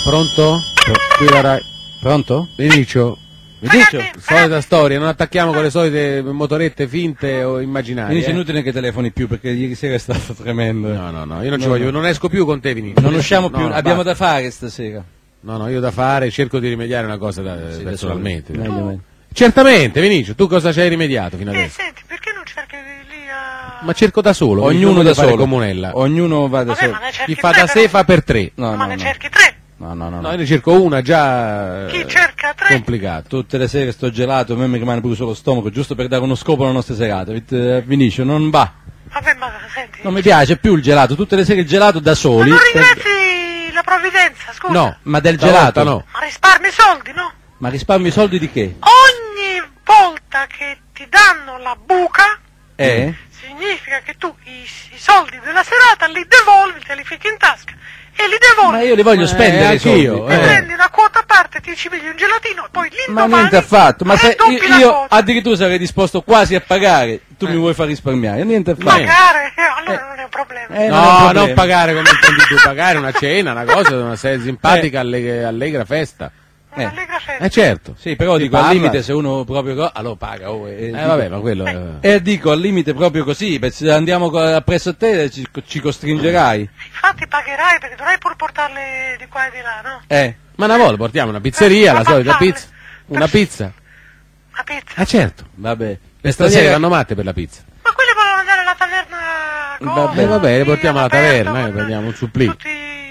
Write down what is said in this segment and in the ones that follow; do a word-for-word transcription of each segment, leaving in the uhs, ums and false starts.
Pronto? Qui la Rai. Pronto? Vinicio? Vinicio? Solita storia, non attacchiamo con le solite motorette finte o immaginarie. Vinicio, eh? inutile che telefoni più perché ieri sera è stato tremendo. No, no, no, io non no, ci voglio, no. non esco più con te, Vinicio. Non usciamo no, più, no, abbiamo basta. da fare stasera. No, no, io da fare, cerco di rimediare una cosa da, Sì, personalmente. meglio, meglio. Certamente, Vinicio, tu cosa ci hai rimediato fino Eh, adesso? senti, perché non cerchi lì a... Ma cerco da solo, Ognuno non da fare solo. comunella. Ognuno va da Vabbè, solo. ma ne cerchi Chi fa tre, da sé però. fa per tre. No, ma no, ne no. cerchi tre. No, no, no, No, no. io ne cerco una già Chi eh, cerca tre? complicato. Tutte le sere sto gelato, a me mi rimane pure solo stomaco, giusto per dare uno scopo alla nostra serata. Vit- eh, Vinicio, non va. Vabbè, ma senti... Non mi piace più il gelato, tutte le sere il gelato da Ma soli. non per- ringrazi la provvidenza, scusa? No, Ma del stavolta gelato? no. Ma risparmi soldi, no? Ma risparmi i soldi di che? Ogni volta che ti danno la buca, Eh? significa che tu i, i soldi della serata li devolvi, te li fichi in tasca e li devolvi. Ma io li voglio Eh, spendere i soldi. anch'io, E eh. prendi una quota a parte, ti ci pigli un gelatino, poi Ma l'indomani niente affatto, ma se raddoppi la io, io quota. addirittura sarei disposto quasi a pagare, tu mi vuoi far risparmiare, niente affatto. Pagare, eh, allora non è un problema. Eh, non è un No, problema. non pagare come intendi tu, pagare una cena, una cosa, una serie simpatica, allegra, allegra festa. Una eh. allegra festa. Eh certo. Sì, però Si dico al parla. limite se uno proprio co- allora paga, oh, e, Eh dico- vabbè, ma quello... eh. e dico al limite proprio così, beh, se andiamo co- appresso a te ci, ci costringerai. Infatti pagherai perché dovrai pur portarle di qua e di là, no? Eh. Ma una volta portiamo una pizzeria, Eh, la ma solita farle. pizza. Una pizza. La pizza. Eh certo. Vabbè. Le Per straniere stasera vanno matte per la pizza. Ma quelli vogliono andare alla taverna Vabbè, Eh vabbè, le lì, portiamo alla all'aperto, taverna, eh, con prendiamo un supplì. tutti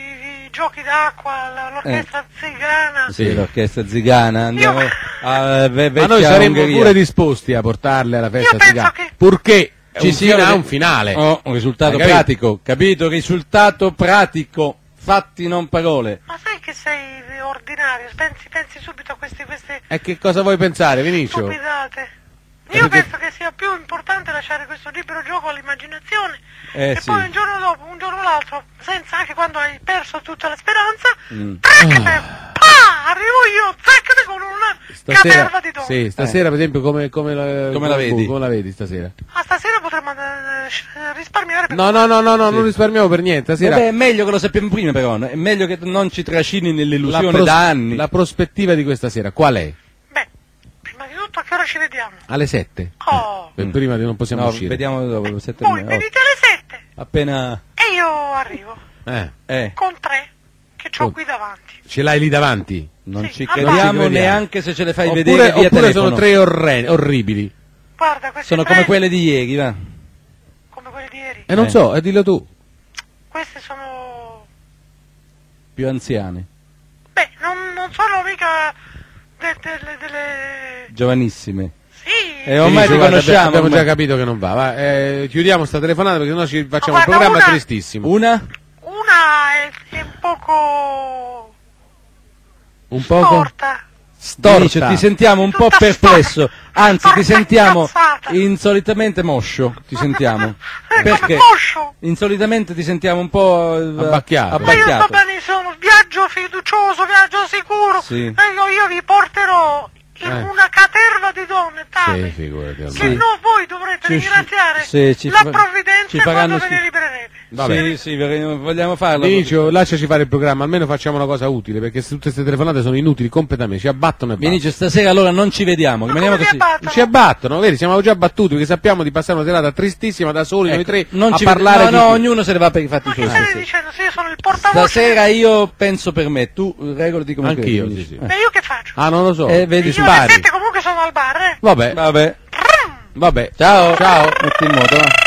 i giochi d'acqua, la- l'orchestra zigana. Sì, l'orchestra zigana, andiamo Io- a ve- Ma noi vecchia saremmo Ungheria. pure disposti a portarle alla festa Io penso zigana, che- purché Ci un sia fina- un- un finale. Oh, un risultato Hai capito? pratico, capito? Risultato pratico, fatti non parole. Ma sai che sei ordinario, pensi, pensi subito a queste, queste E che cosa vuoi pensare, Vinicio? stupidate. Eh, Io perché- penso che sia più importante lasciare questo libero gioco all'immaginazione Eh, e sì. poi un giorno dopo, un giorno l'altro, senza anche quando hai perso tutta la speranza, Mm. traccate, pa, arrivo io, zaccate con una caterva di donne. sì, stasera per esempio come, come, la, Come la vedi? Come la vedi stasera? Ah, stasera potremmo eh, risparmiare per No, no, no, no, no, non risparmiamo per niente. Stasera Vabbè, è meglio che lo sappiamo prima però, no? È meglio che non ci trascini la, nell'illusione pros- da anni. la prospettiva di questa sera qual è? Beh, prima di tutto a che ora ci vediamo? Alle sette? Oh, Per prima di non possiamo No, uscire. vediamo dopo, sette e voi mezza, venite alle sette oh, appena... e io arrivo Eh, Eh, con tre che ho Oh. qui davanti. ce l'hai lì davanti? non Sì, ci allora- crediamo Non ci crediamo. neanche se ce le fai Oppure, vedere via oppure telefono. sono tre orre- orribili? Guarda, queste Sono tre, come quelle di ieri, va. come quelle di ieri. E non Eh. so, e dillo tu. Queste sono... Più anziane, Beh, non, non sono mica de- delle... delle... giovanissime. Sì, E ormai Vinicio, ti guarda, conosciamo. Abbiamo ormai. già capito che non va. va. Eh, chiudiamo sta telefonata perché sennò ci facciamo Ma un guarda, programma una- tristissimo. Una? una è, è un poco... Un poco? storta. Storta. Vinicio, ti sentiamo un po' Tutta perplesso, storta. anzi ti Storta sentiamo incazzata. insolitamente moscio, ti sentiamo. Eh, Perché? come moscio. Insolitamente ti sentiamo un po' eh, Abbacchiato. Ma io sto abbacchiato. benissimo, viaggio fiducioso, viaggio sicuro. Sì. E io, io vi porterò in Eh. una caterva di donne tale Sì, figurati. che ormai. Sì. no, voi dovrete Ci- ringraziare sì, ci la fa- provvidenza ci faranno quando ve sì. ne libererete. Vabbè. Sì, sì, vere- vogliamo farlo. Vinicio, lasciaci fare il programma, almeno facciamo una cosa utile, perché se tutte queste telefonate sono inutili completamente, ci abbattono e basta. Vinicio, stasera allora non ci vediamo, Ma rimaniamo come vi così. abbattono? Ci abbattono, vedi, siamo già battuti perché sappiamo di passare una serata tristissima da soli, noi Ecco, tre, non a ci parlare vede- di... no, no, ognuno se ne va per i fatti Ma che suoi. state sì, sì. dicendo? Se io sono il portavoce... Stasera io penso per me, tu regolati come Anch'io, credi, sì, sì. Vinicio. Beh, io che faccio? Ah, non lo so. Eh, vedi, io alle spari. sette comunque sono al bar, eh. Vabbè, Vabbè, vabbè. ciao. Ciao. Metti in moto, va.